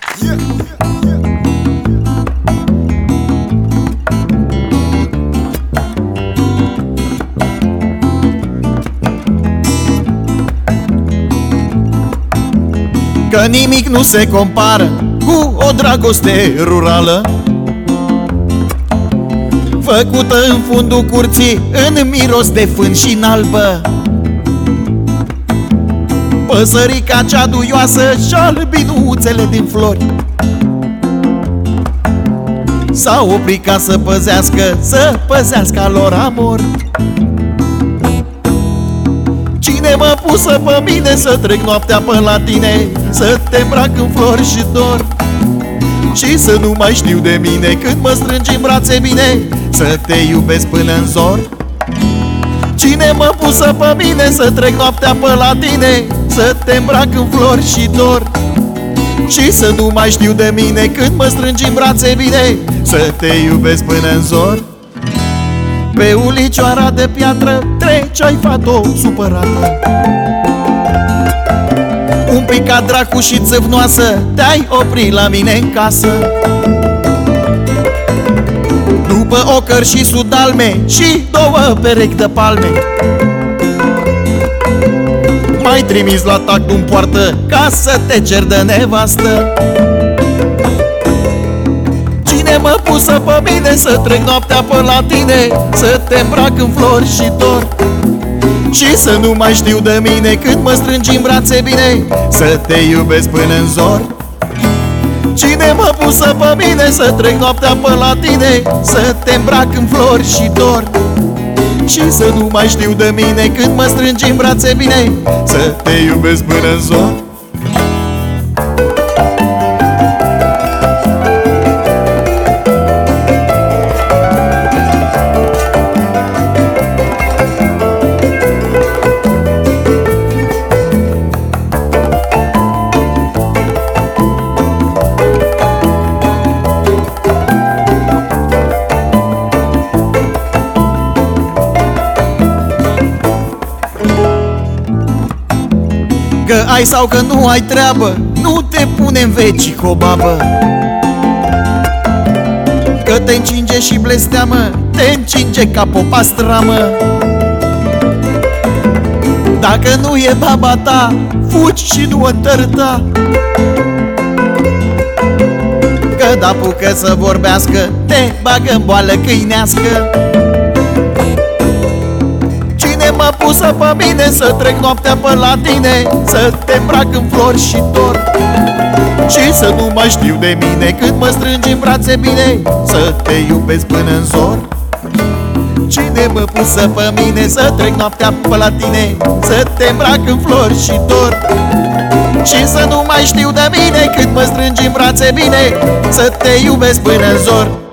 Că nimic nu se compară cu o dragoste rurală, făcută în fundul curții, în miros de fân și în albă. Păsărica cea duioasă și albinuțele din flori s-au oprit ca să păzească a lor amor. Cine mă pusă pe mine să trec noaptea până la tine, să te îmbrac în flori și dor, și să nu mai știu de mine când mă strângi în brațe bine, să te iubesc până în zor? Cine mă pusă pe mine să trec noaptea până la tine, să te îmbrac în flori și dor, și să nu mai știu de mine când mă strângi în brațe bine, să te iubesc până în zor? Pe ulicioara de piatră treceai fată supărată, un pic ca dracu și țâvnoasă, te-ai oprit la mine în casă. După ocări și sudalme și două perechi de palme, m-ai trimis la tact în poartă ca să te cer de nevastă. Cine mă pusă pe mine să trec noaptea până la tine, să te îmbrac în flori și dor, și să nu mai știu de mine când mă strângi în brațe bine, să te iubesc până în zor? Cine mă pusă pe mine să trec noaptea până la tine, să te îmbrac în flori și dor, și să nu mai știu de mine când mă strângi în brațe bine, să te iubesc până în zor? Că ai sau că nu ai treabă, nu te pune în veci cu o babă. Că te încinge și blesteamă, te încinge ca popa stramă. Dacă nu e baba ta, fugi și nu o întărta. Că d-apucă să vorbească, te bagă în boală câinească. Cine mă pusă pe mine să trec noaptea până la tine, să te îmbrac în flori și dor, și să nu mai știu de mine când mă strângi în brațe bine, să te iubesc până în zor? Cine mă pusă pe mine să trec noaptea până la tine, să te îmbrac în flori și dor, și să nu mai știu de mine când mă strângi în brațe bine, să te iubesc până în zor?